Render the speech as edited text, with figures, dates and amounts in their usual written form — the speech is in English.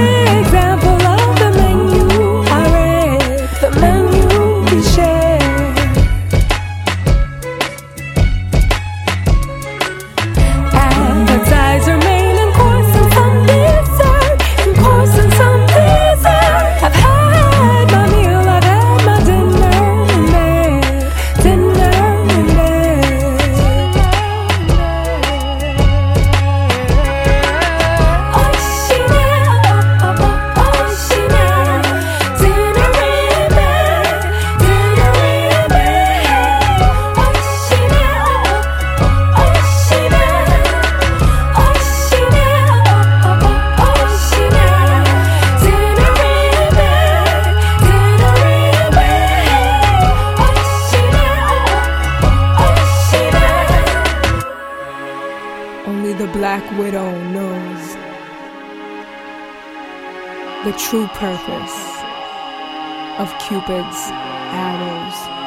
example of the menu I read, the menu we shared. Appetizer, main and course, and some dessert, and course and some dessert. I've had my meal, I've had my dinner in bed, dinner in bed. Oshina, oh, oh, oshina, dinner in bed, dinner in bed. Oshina, oh, oshina, oshina, oh, oh, oshina, dinner in bed, dinner in bed. Oshina, oshina. Only the Black Widow knows the true purpose of Cupid's arrows.